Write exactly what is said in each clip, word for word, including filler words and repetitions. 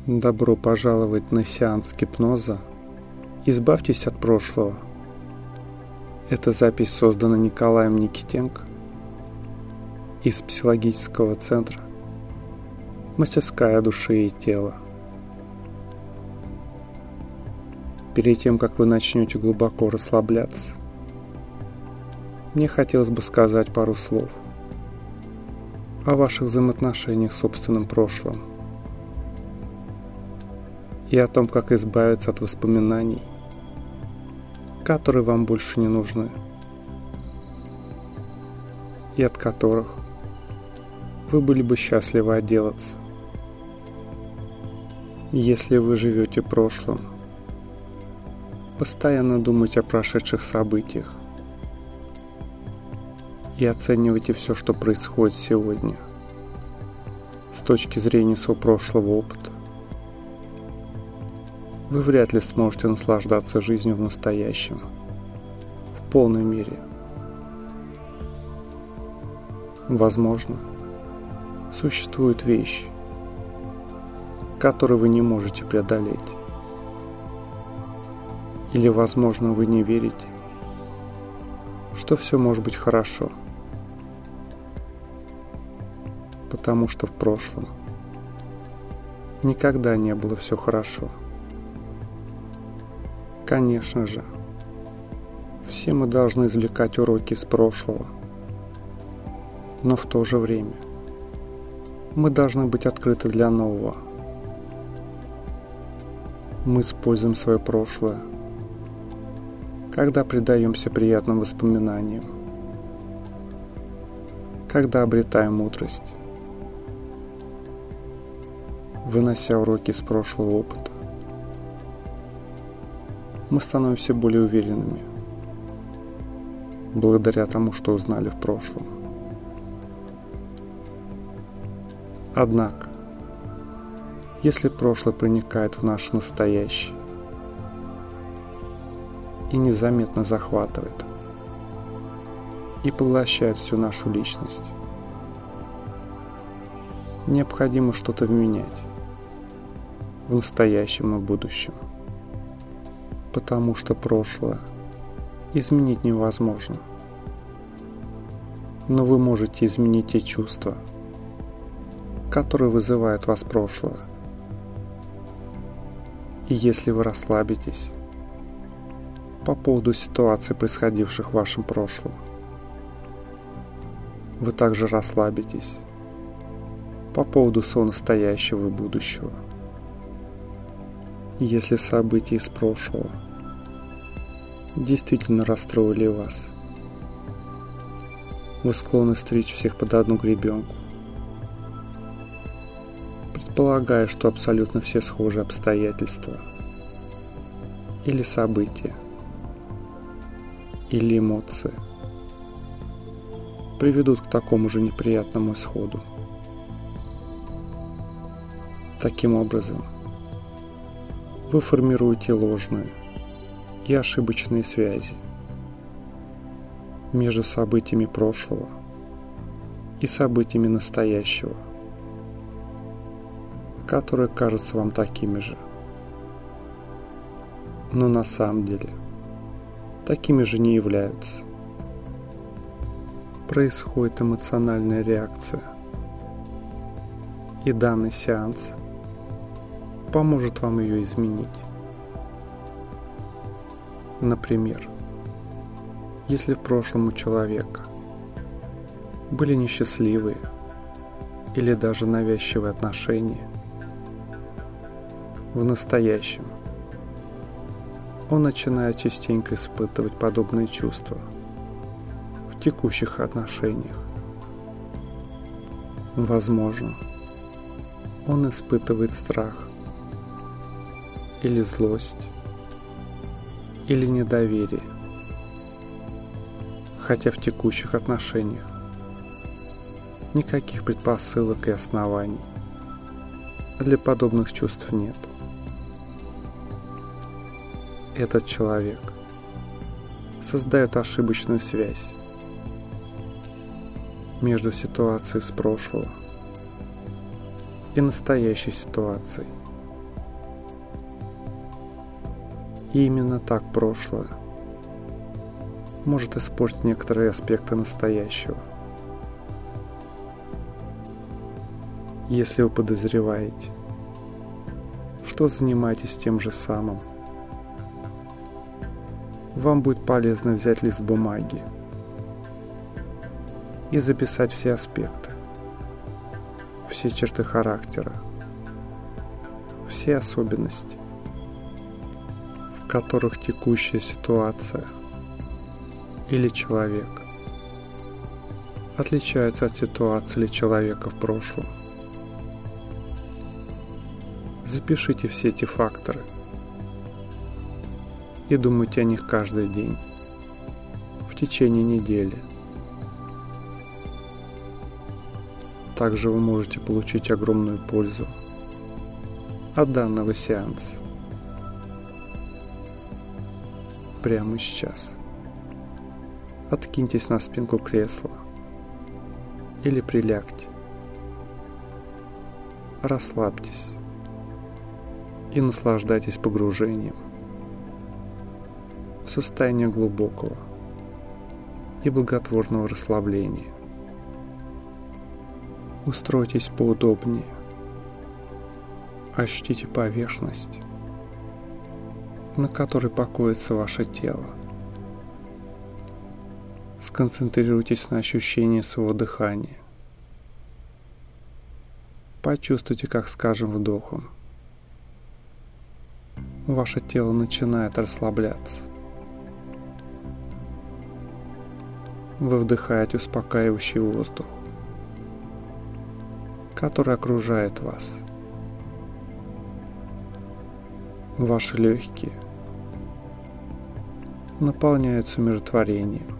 Добро пожаловать на сеанс гипноза. Избавьтесь от прошлого. Эта запись создана Николаем Никитенко из психологического центра «Мастерская души и тела». Перед тем, как вы начнете глубоко расслабляться, мне хотелось бы сказать пару слов о ваших взаимоотношениях с собственным прошлым и о том, как избавиться от воспоминаний, которые вам больше не нужны, и от которых вы были бы счастливы отделаться. Если вы живете прошлым, постоянно думайте о прошедших событиях и оценивайте все, что происходит сегодня, с точки зрения своего прошлого опыта, вы вряд ли сможете наслаждаться жизнью в настоящем в полной мере. Возможно, существуют вещи, которые вы не можете преодолеть. Или, возможно, вы не верите, что все может быть хорошо, потому что в прошлом никогда не было все хорошо. Конечно же, все мы должны извлекать уроки из прошлого, но в то же время мы должны быть открыты для нового. Мы используем свое прошлое, когда предаемся приятным воспоминаниям, когда обретаем мудрость, вынося уроки из прошлого опыта. Мы становимся более уверенными, благодаря тому, что узнали в прошлом. Однако, если прошлое проникает в наше настоящее и незаметно захватывает и поглощает всю нашу личность, необходимо что-то менять в настоящем и будущем. Потому что прошлое изменить невозможно. Но вы можете изменить те чувства, которые вызывает вас прошлое. И если вы расслабитесь по поводу ситуаций, происходивших в вашем прошлом, вы также расслабитесь по поводу своего настоящего и будущего. Если события из прошлого действительно расстроили вас, вы склонны стричь всех под одну гребенку, предполагая, что абсолютно все схожие обстоятельства или события, или эмоции приведут к такому же неприятному исходу. Таким образом, вы формируете ложные и ошибочные связи между событиями прошлого и событиями настоящего, которые кажутся вам такими же, но на самом деле такими же не являются. Происходит эмоциональная реакция, и данный сеанс поможет вам ее изменить. Например, если в прошлом у человека были несчастливые или даже навязчивые отношения, в настоящем он начинает частенько испытывать подобные чувства в текущих отношениях. Возможно, он испытывает страх или злость, или недоверие, хотя в текущих отношениях никаких предпосылок и оснований для подобных чувств нет. Этот человек создает ошибочную связь между ситуацией с прошлого и настоящей ситуацией, И именно так прошлое может испортить некоторые аспекты настоящего. Если вы подозреваете, что занимаетесь тем же самым, вам будет полезно взять лист бумаги и записать все аспекты, все черты характера, все особенности, в которых текущая ситуация или человек отличаются от ситуации или человека в прошлом. Запишите все эти факторы и думайте о них каждый день в течение недели. Также вы можете получить огромную пользу от данного сеанса прямо сейчас. Откиньтесь на спинку кресла или прилягте. Расслабьтесь и наслаждайтесь погружением в состояние глубокого и благотворного расслабления. Устройтесь поудобнее. Ощутите поверхность, на которой покоится ваше тело. Сконцентрируйтесь на ощущении своего дыхания. Почувствуйте, как с каждым вдохом ваше тело начинает расслабляться. Вы вдыхаете успокаивающий воздух, который окружает вас. Ваши легкие наполняются умиротворением,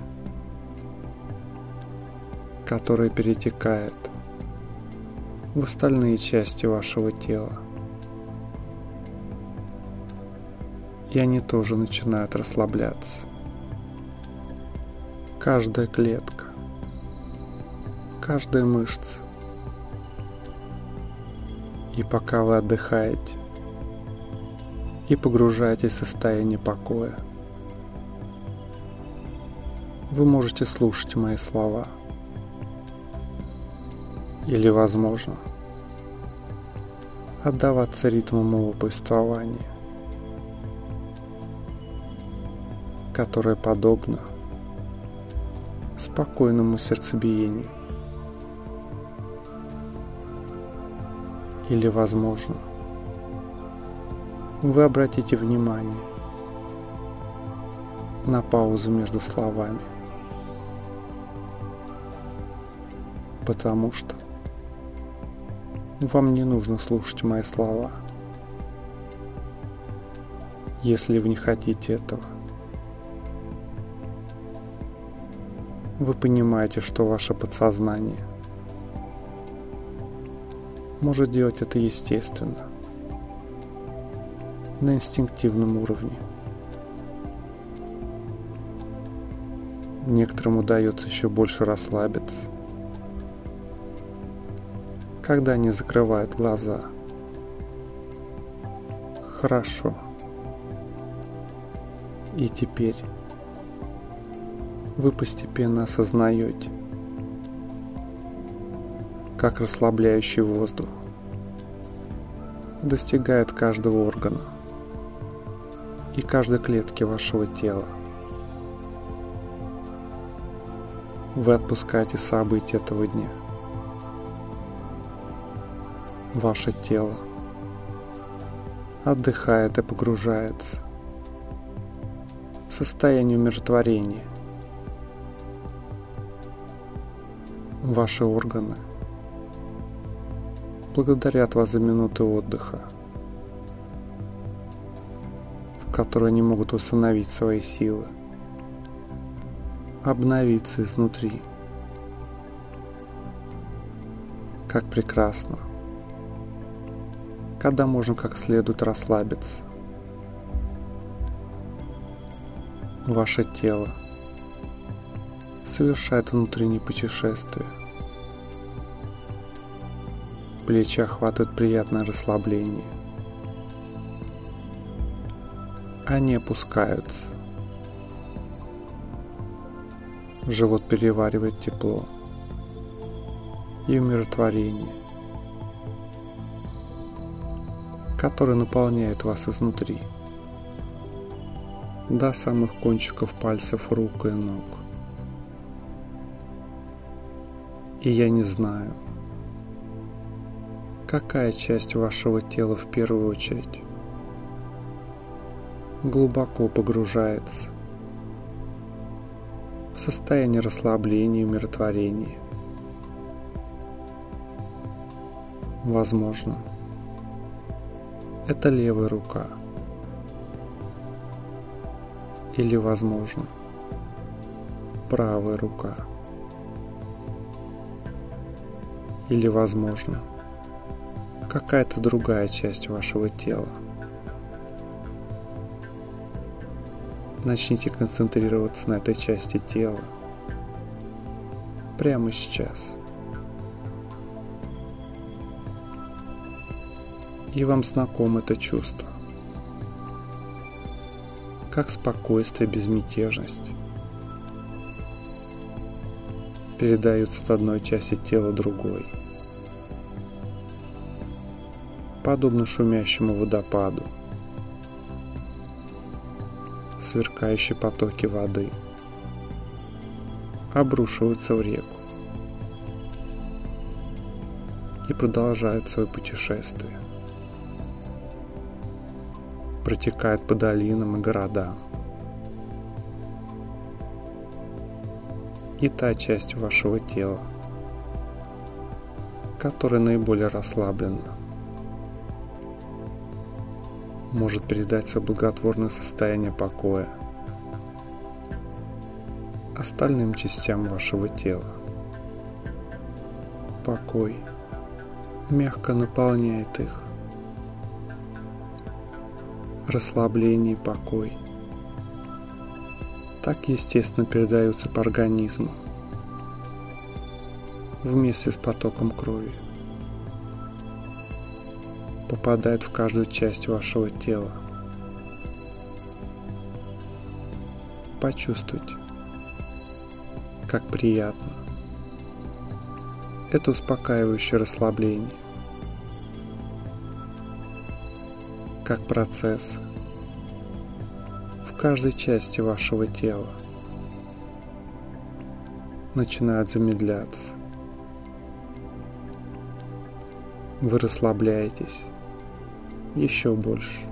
которое перетекает в остальные части вашего тела. И они тоже начинают расслабляться. Каждая клетка, каждая мышца. И пока вы отдыхаете и погружаетесь в состояние покоя, вы можете слушать мои слова. Или, возможно, отдаваться ритму моего повествования, которое подобно спокойному сердцебиению. Или, возможно, вы обратите внимание на паузу между словами, потому что вам не нужно слушать мои слова, если вы не хотите этого. Вы понимаете, что ваше подсознание может делать это естественно, на инстинктивном уровне. Некоторым удается еще больше расслабиться, когда они закрывают глаза. Хорошо. И теперь вы постепенно осознаете, как расслабляющий воздух достигает каждого органа и каждой клетки вашего тела. Вы отпускаете события этого дня. Ваше тело отдыхает и погружается в состояние умиротворения. Ваши органы благодарят вас за минуты отдыха, в которые они могут восстановить свои силы, обновиться изнутри. Как прекрасно, когда можно как следует расслабиться. Ваше тело совершает внутреннее путешествие. Плечи охватывает приятное расслабление. Они опускаются. Живот переваривает тепло и умиротворение, которое наполняет вас изнутри, до самых кончиков пальцев рук и ног. И я не знаю, какая часть вашего тела в первую очередь глубоко погружается в состояние расслабления и умиротворения. Возможно, это левая рука. Или, возможно, правая рука. Или, возможно, какая-то другая часть вашего тела. Начните концентрироваться на этой части тела прямо сейчас. И вам знакомо это чувство, как спокойствие, безмятежность передаются от одной части тела другой, подобно шумящему водопаду. Сверкающие потоки воды обрушиваются в реку и продолжают свое путешествие. Протекают по долинам и городам. И та часть вашего тела, которая наиболее расслаблена, может передать свое благотворное состояние покоя остальным частям вашего тела. Покой мягко наполняет их. Расслабление и покой так естественно передаются по организму вместе с потоком крови, попадает в каждую часть вашего тела. Почувствуйте, как приятно это успокаивающее расслабление, как процесс в каждой части вашего тела начинает замедляться. Вы расслабляетесь еще больше.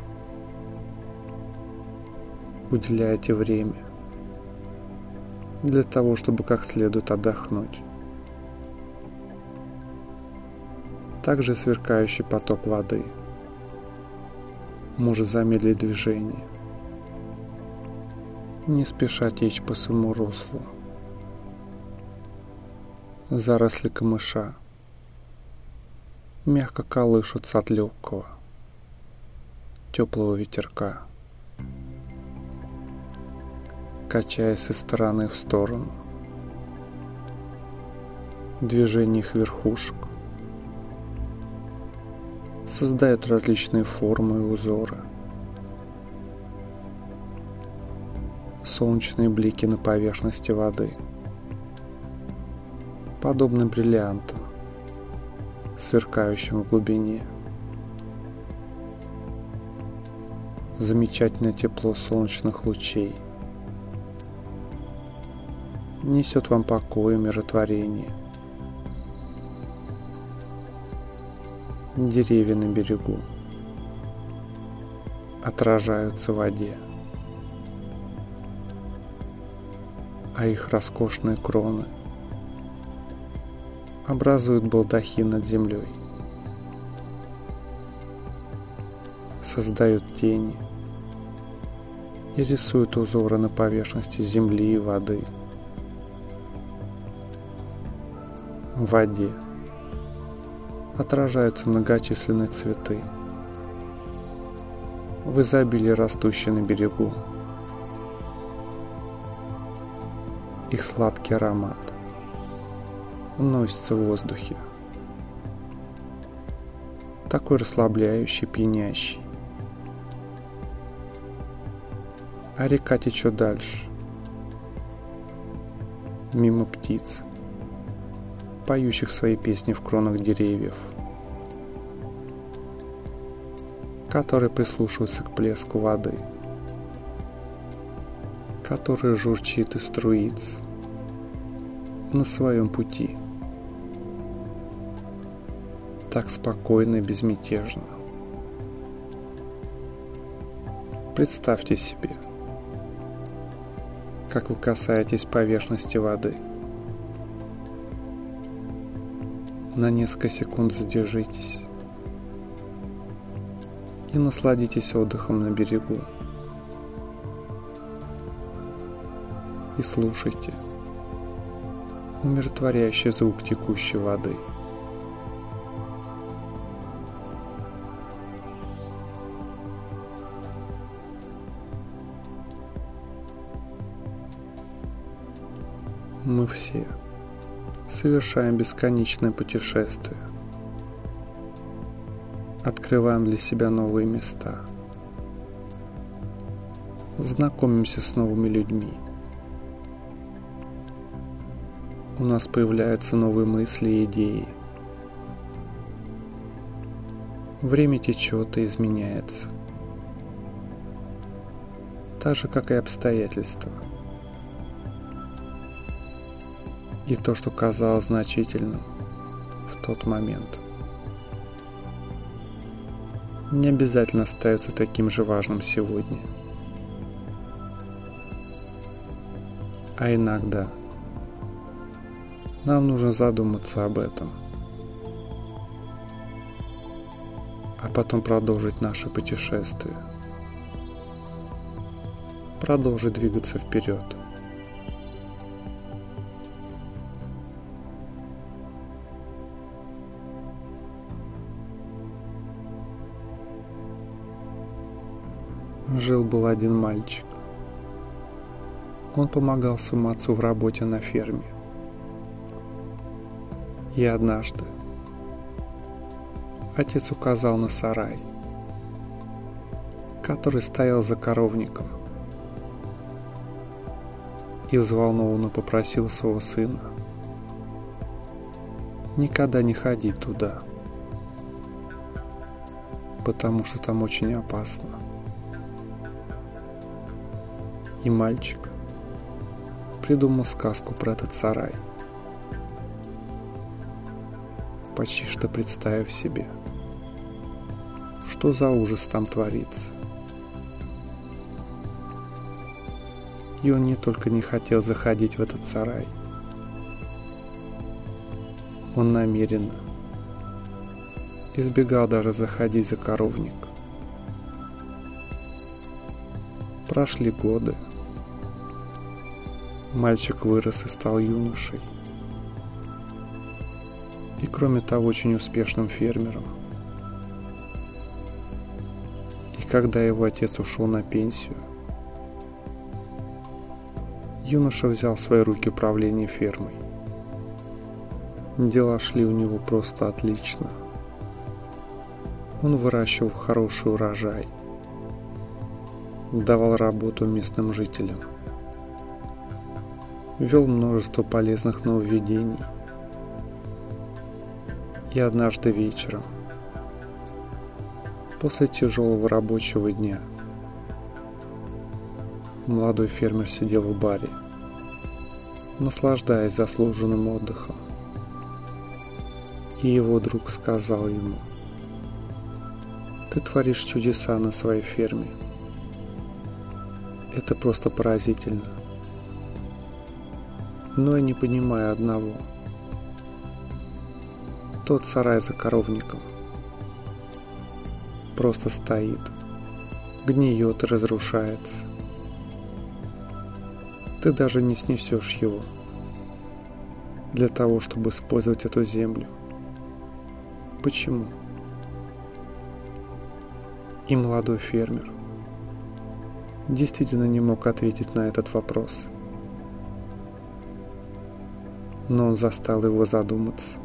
Уделяете время для того, чтобы как следует отдохнуть. Также сверкающий поток воды может замедлить движение, не спеша течь по своему руслу. Заросли камыша мягко колышутся от легкого, теплого ветерка, качаясь из стороны в сторону. Движение их верхушек создают различные формы и узоры. Солнечные блики на поверхности воды, подобны бриллиантам, сверкающим в глубине. Замечательное тепло солнечных лучей несет вам покой и умиротворение. Деревья на берегу отражаются в воде, а их роскошные кроны образуют балдахин над землей, создают тени и рисуют узоры на поверхности земли и воды. В воде отражаются многочисленные цветы, в изобилии растущие на берегу. Их сладкий аромат уносится в воздухе, такой расслабляющий, пьянящий. А река течет дальше, мимо птиц, поющих свои песни в кронах деревьев, которые прислушиваются к плеску воды, который журчит и струится на своем пути, так спокойно и безмятежно. Представьте себе, как вы касаетесь поверхности воды. На несколько секунд задержитесь и насладитесь отдыхом на берегу. И слушайте умиротворяющий звук текущей воды. Мы все совершаем бесконечное путешествие, открываем для себя новые места, знакомимся с новыми людьми. У нас появляются новые мысли и идеи. Время течет и изменяется, так же, как и обстоятельства. И то, что казалось значительным в тот момент, не обязательно остается таким же важным сегодня. А иногда нам нужно задуматься об этом, а потом продолжить наше путешествие, продолжить двигаться вперед. Жил-был один мальчик. Он помогал своему отцу в работе на ферме. И однажды отец указал на сарай, который стоял за коровником, и взволнованно попросил своего сына никогда не ходить туда, потому что там очень опасно. И мальчик придумал сказку про этот сарай, почти что представив себе, что за ужас там творится. И он не только не хотел заходить в этот сарай, он намеренно избегал даже заходить за коровник. Прошли годы. Мальчик вырос и стал юношей. И кроме того, очень успешным фермером. И когда его отец ушел на пенсию, юноша взял в свои руки управление фермой. Дела шли у него просто отлично. Он выращивал хороший урожай, давал работу местным жителям, вел множество полезных нововведений. И однажды вечером, после тяжелого рабочего дня, молодой фермер сидел в баре, наслаждаясь заслуженным отдыхом. И его друг сказал ему: «Ты творишь чудеса на своей ферме. Это просто поразительно. Но я не понимаю одного. Тот сарай за коровником просто стоит, гниет и разрушается. Ты даже не снесешь его для того, чтобы использовать эту землю. Почему?» И молодой фермер действительно не мог ответить на этот вопрос. Но он заставил его задуматься.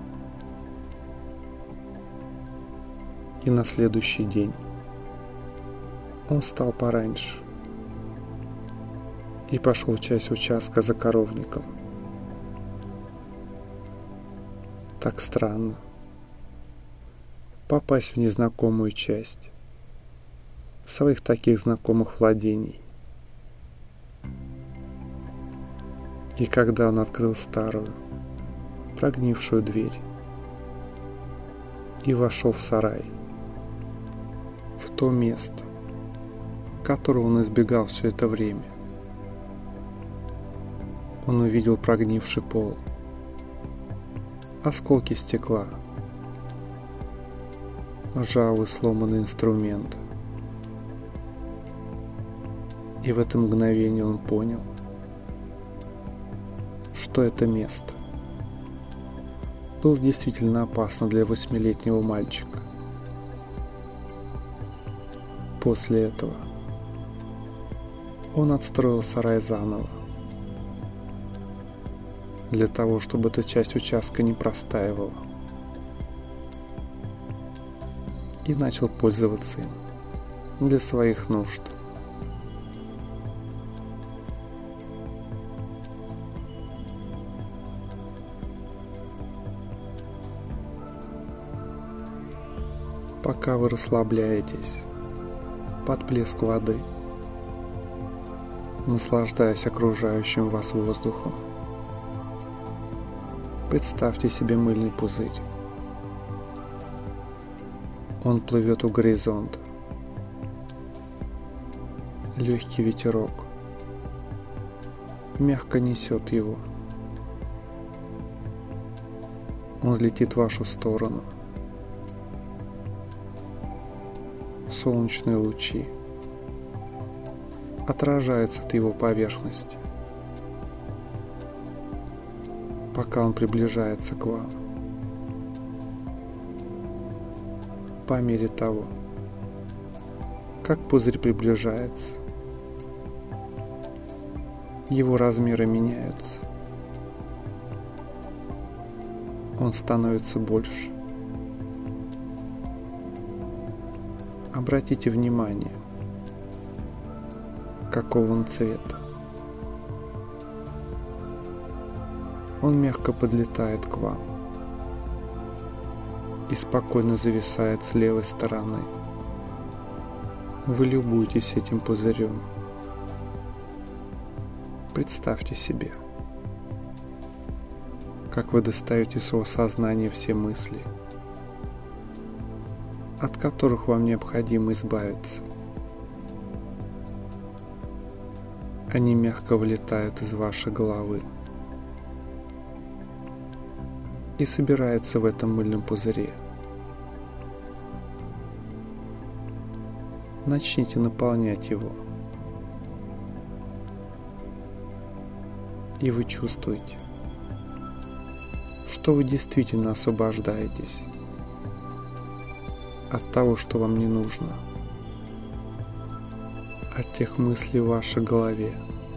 И на следующий день он встал пораньше и пошел в часть участка за коровником. Так странно попасть в незнакомую часть своих таких знакомых владений. И когда он открыл старую, прогнившую дверь и вошел в сарай, в то место, которого он избегал все это время, он увидел прогнивший пол, осколки стекла, ржавый сломанный инструмент. И в это мгновение он понял, что это место было действительно опасно для восьмилетнего мальчика. После этого он отстроил сарай заново, для того, чтобы эта часть участка не простаивала, и начал пользоваться им для своих нужд. Пока вы расслабляетесь под плеск воды, наслаждаясь окружающим вас воздухом, представьте себе мыльный пузырь. Он плывет у горизонта. Легкий ветерок мягко несет его. Он летит в вашу сторону. Солнечные лучи отражаются от его поверхности, пока он приближается к вам. По мере того, как пузырь приближается, его размеры меняются. Он становится больше. Обратите внимание, какого он цвета. Он мягко подлетает к вам и спокойно зависает с левой стороны. Вы любуетесь этим пузырем. Представьте себе, как вы достаете из своего сознания все мысли, от которых вам необходимо избавиться. Они мягко вылетают из вашей головы и собираются в этом мыльном пузыре. Начните наполнять его, и вы чувствуете, что вы действительно освобождаетесь от того, что вам не нужно, от тех мыслей в вашей голове.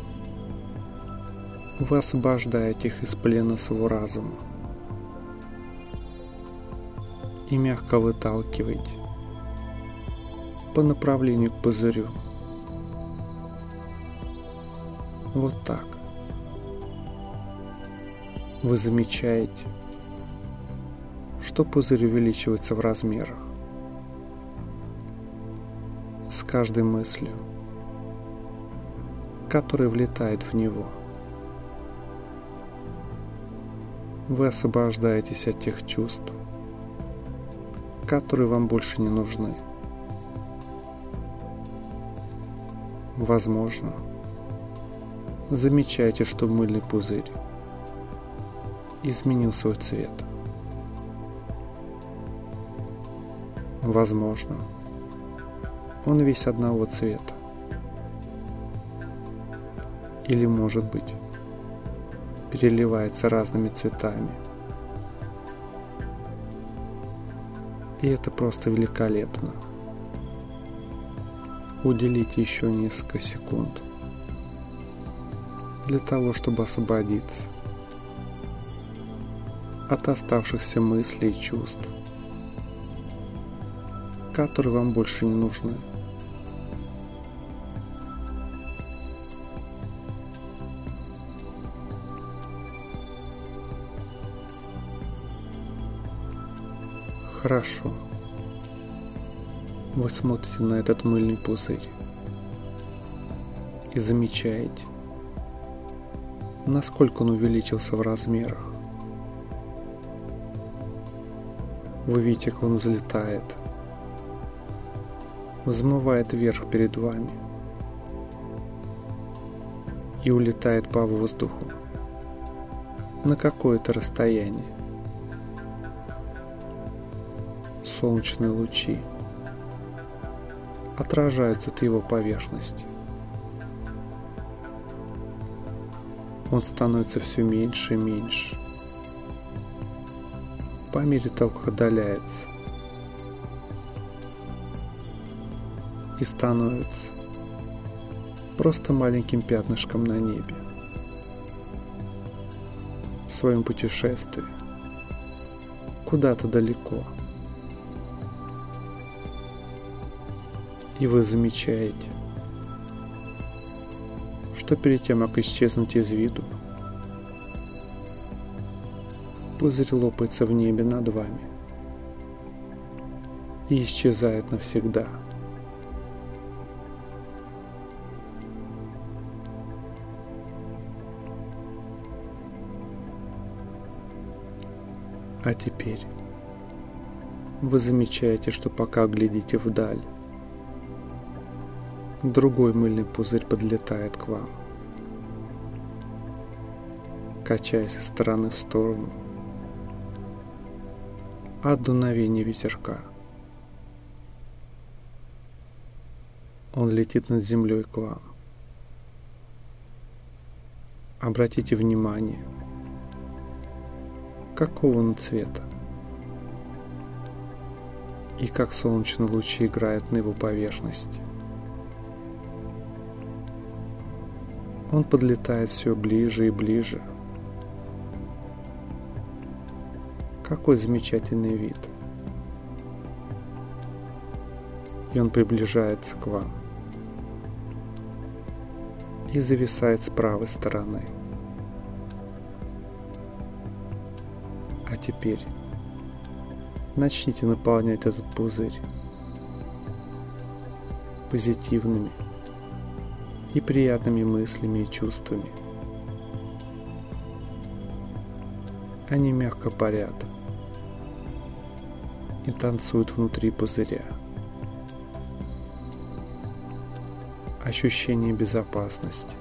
Вы освобождаете их из плена своего разума и мягко выталкиваете по направлению к пузырю. Вот так. Вы замечаете, что пузырь увеличивается в размерах с каждой мыслью, которая влетает в него. Вы освобождаетесь от тех чувств, которые вам больше не нужны. Возможно, замечаете, что мыльный пузырь изменил свой цвет. Возможно, он весь одного цвета. Или, может быть, переливается разными цветами. И это просто великолепно. Уделите еще несколько секунд для того, чтобы освободиться от оставшихся мыслей и чувств, которые вам больше не нужны. Хорошо. Вы смотрите на этот мыльный пузырь и замечаете, насколько он увеличился в размерах. Вы видите, как он взлетает, взмывает вверх перед вами и улетает по воздуху на какое-то расстояние. Солнечные лучи отражаются от его поверхности. Он становится все меньше и меньше по мере того, как отдаляется, и становится просто маленьким пятнышком на небе в своем путешествии куда-то далеко. И вы замечаете, что перед тем, как исчезнуть из виду, пузырь лопается в небе над вами и исчезает навсегда. А теперь вы замечаете, что пока глядите вдаль, другой мыльный пузырь подлетает к вам, качаясь из стороны в сторону от дуновения ветерка. Он летит над землей к вам. Обратите внимание, какого он цвета и как солнечные лучи играют на его поверхности. Он подлетает все ближе и ближе. Какой замечательный вид. И он приближается к вам и зависает с правой стороны. А теперь начните наполнять этот пузырь позитивными и приятными мыслями и чувствами. Они мягко парят и танцуют внутри пузыря. Ощущение безопасности,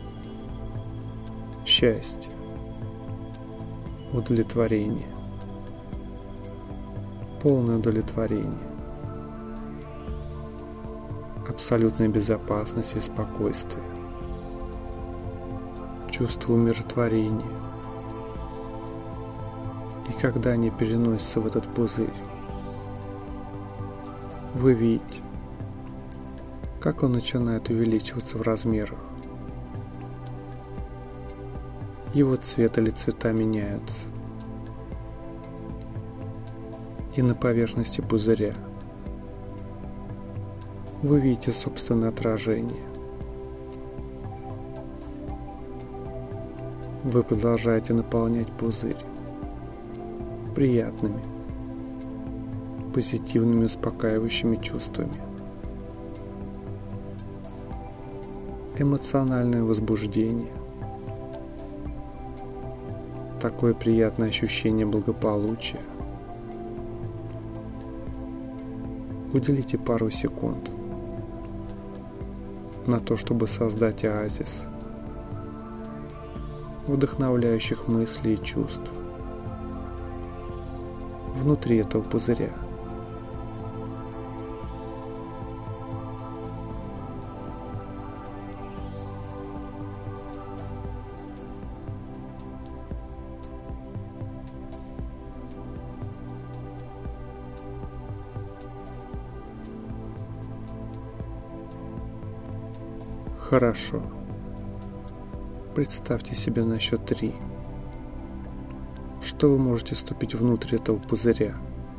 счастья, удовлетворения, полное удовлетворение, абсолютная безопасность и спокойствие, чувство умиротворения. И когда они переносятся в этот пузырь, вы видите, как он начинает увеличиваться в размерах. Его цвет или цвета меняются. И на поверхности пузыря вы видите собственное отражение. Вы продолжаете наполнять пузырь приятными, позитивными, успокаивающими чувствами. Эмоциональное возбуждение, такое приятное ощущение благополучия. Уделите пару секунд на то, чтобы создать оазис вдохновляющих мыслей и чувств внутри этого пузыря. Хорошо. Представьте себе на счет три, что вы можете ступить внутрь этого пузыря,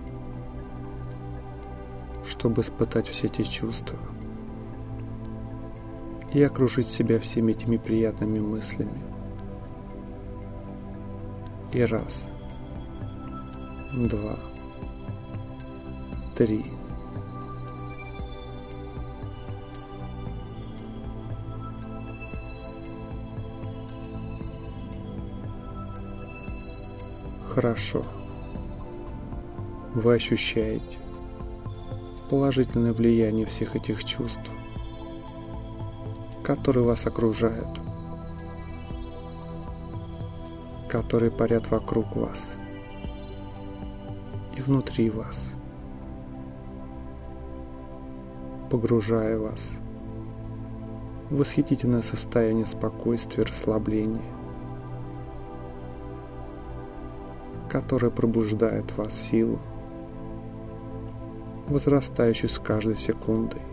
чтобы испытать все эти чувства и окружить себя всеми этими приятными мыслями. И раз, два, три. Хорошо. Вы ощущаете положительное влияние всех этих чувств, которые вас окружают, которые парят вокруг вас и внутри вас, погружая вас в восхитительное состояние спокойствия и расслабления, которое пробуждает в вас силу, возрастающую с каждой секундой.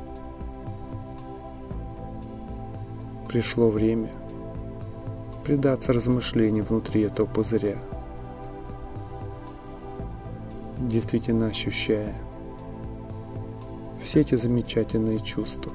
Пришло время предаться размышлению внутри этого пузыря, действительно ощущая все эти замечательные чувства.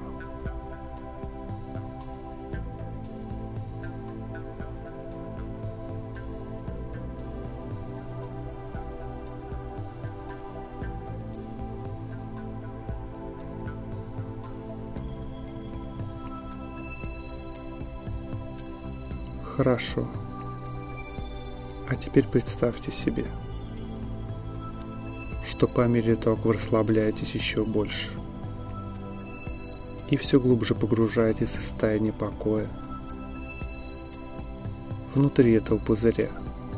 Хорошо. А теперь представьте себе, что по мере того, как вы расслабляетесь еще больше и все глубже погружаетесь в состояние покоя внутри этого пузыря,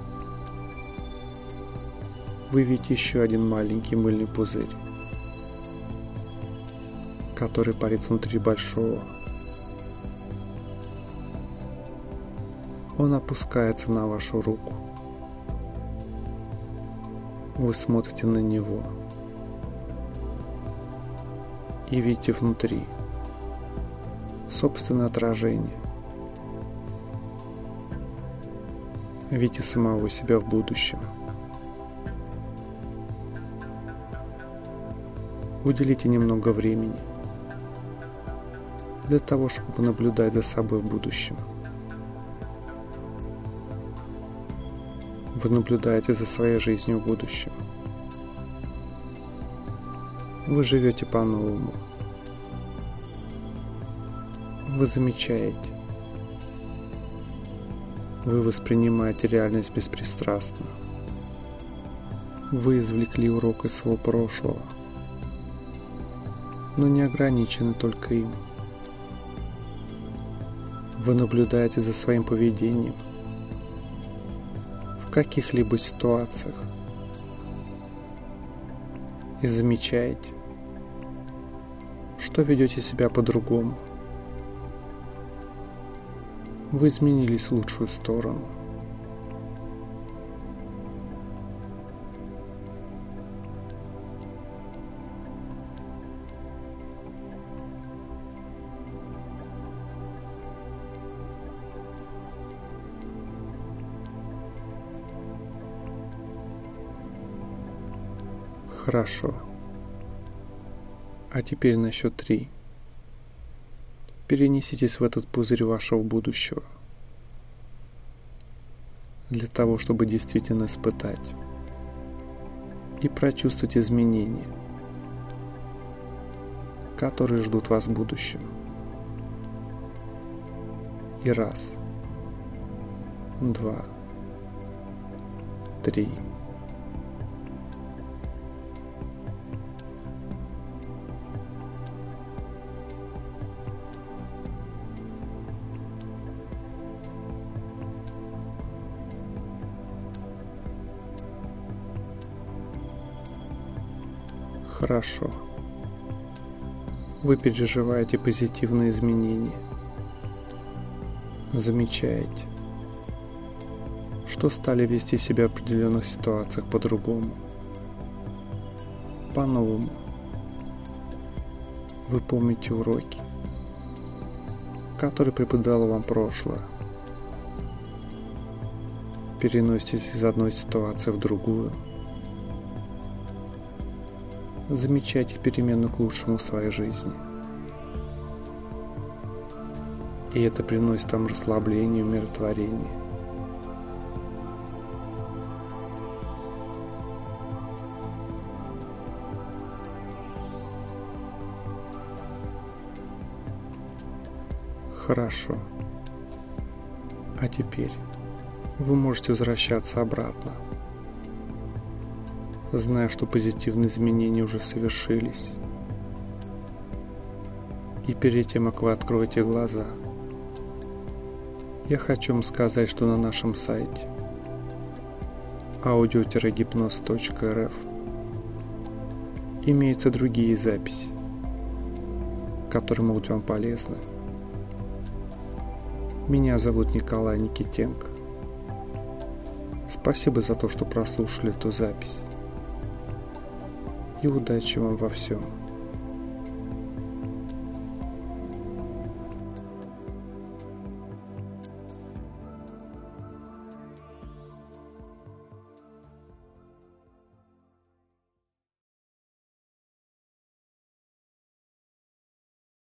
вы видите еще один маленький мыльный пузырь, который парит внутри большого. Он опускается на вашу руку. Вы смотрите на него и видите внутри собственное отражение. Видите самого себя в будущем. Уделите немного времени для того, чтобы наблюдать за собой в будущем. Вы наблюдаете за своей жизнью в будущем. Вы живете по-новому. Вы замечаете. Вы воспринимаете реальность беспристрастно. Вы извлекли урок из своего прошлого, но не ограничены только им. Вы наблюдаете за своим поведением в каких-либо ситуациях и замечаете, что ведете себя по-другому. Вы изменились в лучшую сторону. Хорошо. А теперь на счет три. Перенеситесь в этот пузырь вашего будущего, для того, чтобы действительно испытать и прочувствовать изменения, которые ждут вас в будущем. И раз, два, три. Хорошо. Вы переживаете позитивные изменения. Замечаете, что стали вести себя в определенных ситуациях по-другому, по-новому. Вы помните уроки, которые преподало вам прошлое. Переноситесь из одной ситуации в другую. Замечайте перемену к лучшему в своей жизни. И это приносит вам расслабление и умиротворение. Хорошо. А теперь вы можете возвращаться обратно, зная, что позитивные изменения уже совершились. И перед тем, как вы откроете глаза, я хочу вам сказать, что на нашем сайте аудио гипноз точка эр эф имеются другие записи, которые могут быть вам полезны. Меня зовут Николай Никитенко. Спасибо за то, что прослушали эту запись. И удачи вам во всем.